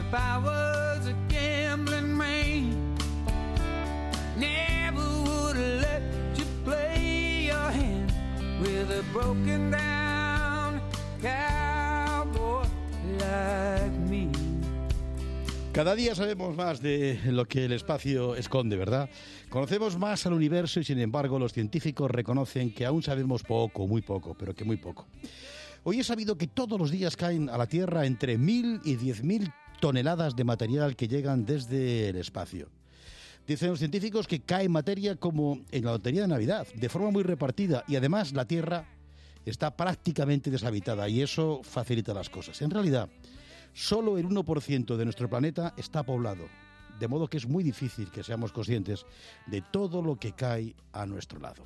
If I was a gambling man, never would have let you play your hand with a broken down cowboy like me. Cada día sabemos más de lo que el espacio esconde, ¿verdad? Conocemos más al universo y, sin embargo, los científicos reconocen que aún sabemos poco, muy poco, pero que muy poco. Hoy he sabido que todos los días caen a la Tierra entre 1.000 y 10.000 toneladas de material que llegan desde el espacio. Dicen los científicos que cae materia como en la lotería de Navidad, de forma muy repartida, y además la Tierra está prácticamente deshabitada y eso facilita las cosas. En realidad, solo el 1% de nuestro planeta está poblado, de modo que es muy difícil que seamos conscientes de todo lo que cae a nuestro lado.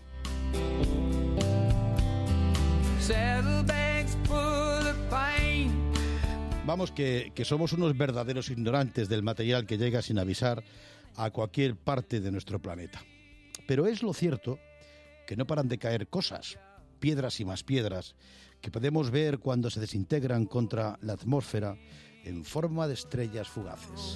Vamos, que somos unos verdaderos ignorantes del material que llega sin avisar a cualquier parte de nuestro planeta. Pero es lo cierto que no paran de caer cosas, piedras y más piedras, que podemos ver cuando se desintegran contra la atmósfera en forma de estrellas fugaces.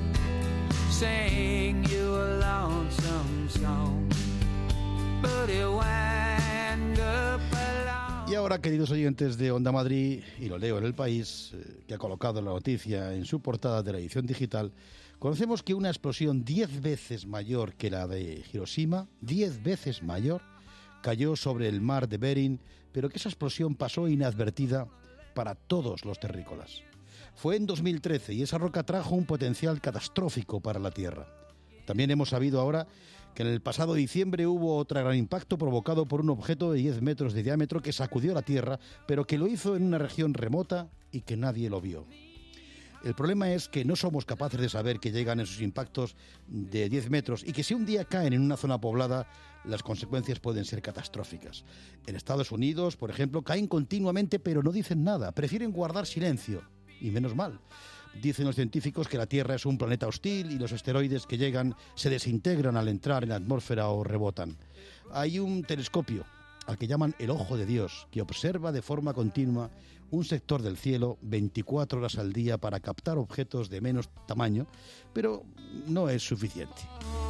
Y ahora, queridos oyentes de Onda Madrid, y lo leo en El País, que ha colocado la noticia en su portada de la edición digital, conocemos que una explosión 10 veces mayor que la de Hiroshima, 10 veces mayor, cayó sobre el mar de Bering, pero que esa explosión pasó inadvertida para todos los terrícolas. Fue en 2013 y esa roca trajo un potencial catastrófico para la Tierra. También hemos sabido ahora que en el pasado diciembre hubo otro gran impacto provocado por un objeto de 10 metros de diámetro que sacudió la Tierra, pero que lo hizo en una región remota y que nadie lo vio. El problema es que no somos capaces de saber que llegan esos impactos de 10 metros y que si un día caen en una zona poblada, las consecuencias pueden ser catastróficas. En Estados Unidos, por ejemplo, caen continuamente pero no dicen nada, prefieren guardar silencio. Y menos mal. Dicen los científicos que la Tierra es un planeta hostil y los asteroides que llegan se desintegran al entrar en la atmósfera o rebotan. Hay un telescopio, al que llaman el Ojo de Dios, que observa de forma continua un sector del cielo 24 horas al día para captar objetos de menos tamaño, pero no es suficiente.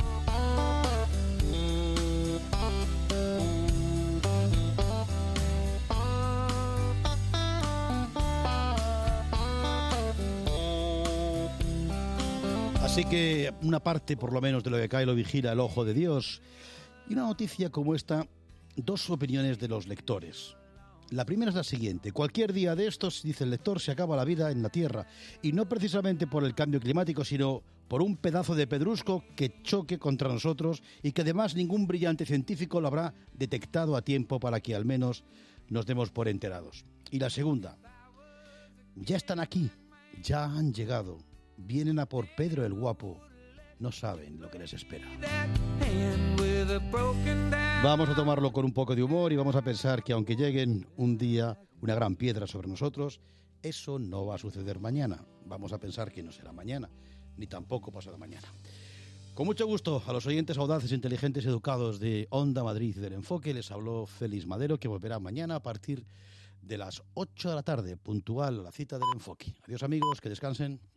Así que una parte, por lo menos, de lo que cae lo vigila el Ojo de Dios. Y una noticia como esta, dos opiniones de los lectores. La primera es la siguiente. Cualquier día de estos, dice el lector, se acaba la vida en la Tierra. Y no precisamente por el cambio climático, sino por un pedazo de pedrusco que choque contra nosotros y que además ningún brillante científico lo habrá detectado a tiempo para que al menos nos demos por enterados. Y la segunda. Ya están aquí. Ya han llegado. Vienen a por Pedro el Guapo. No saben lo que les espera. Vamos a tomarlo con un poco de humor y vamos a pensar que aunque lleguen un día una gran piedra sobre nosotros, eso no va a suceder mañana. Vamos a pensar que no será mañana, ni tampoco pasado mañana. Con mucho gusto a los oyentes audaces, inteligentes, educados de Onda Madrid del Enfoque, les habló Félix Madero, que volverá mañana a partir de las 8 de la tarde, puntual a la cita del Enfoque. Adiós amigos, que descansen.